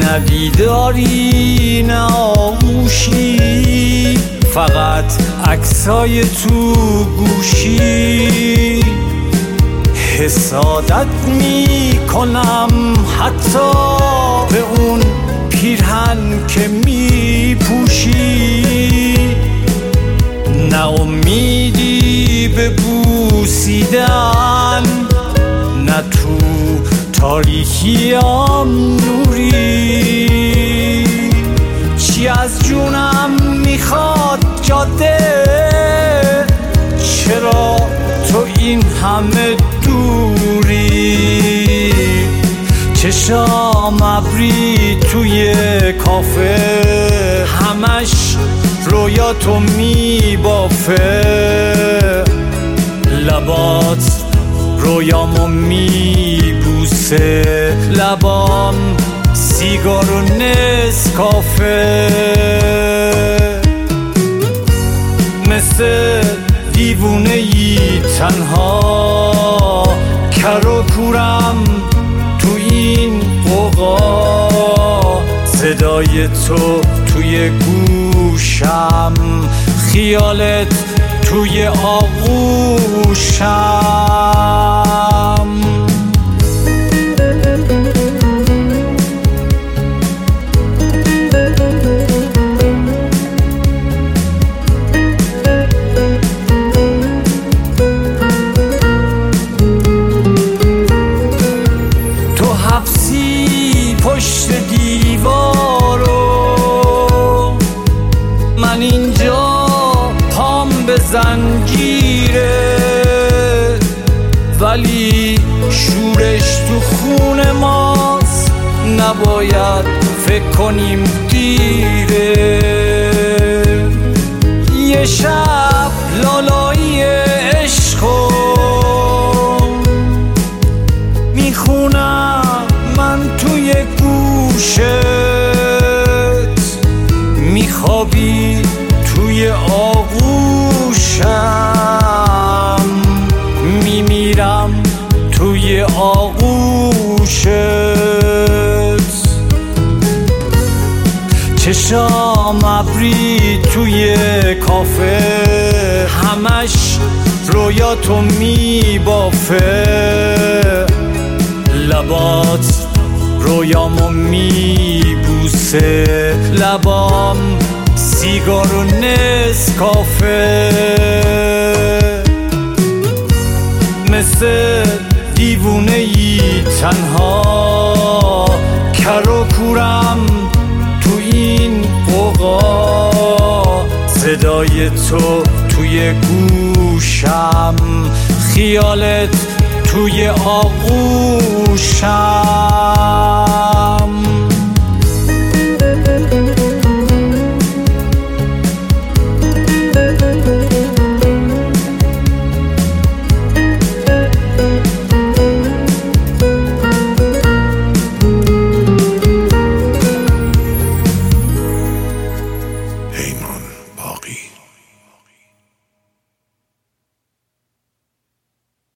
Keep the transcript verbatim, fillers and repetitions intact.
ندیداری نه آغوشی، فقط عکسای تو گوشی. حسادت می کنم حتی به اون پیرهن که می پوشی، نه امیدی به بوسیدن، نه تو تاریکیام نوری. چی از جونم میخواد جاده، چرا تو این همه دوری؟ چشام ابری توی کافه، همش رویا تو میبافه. لبات رویامو میبوسه، لبام سیگار و نسکافه. مثل دیوونه ای تنها کر و کورم تو این قوقا، صدای تو توی گوشم، خیالت توی آغوشم. تو حبسی پشت دیوارو، من اینجا پام به زنجیره، ولی شورش تو خون ماست، نباید فکر کنیم دیره. یه شب لالایی عشقو میخونم من توی گوشت، میخوابی توی آغوشم، میمیرم توی آغوشت. چشام ابری توی کافه، همش رویا تو میبافه. لبات رویامو میبوسه، لبام سیگار و نسکافه. مثل دیوونه ای تنها کر و کورم تو این قوقا، صدای تو توی گوشم، خیالت توی آغوشم.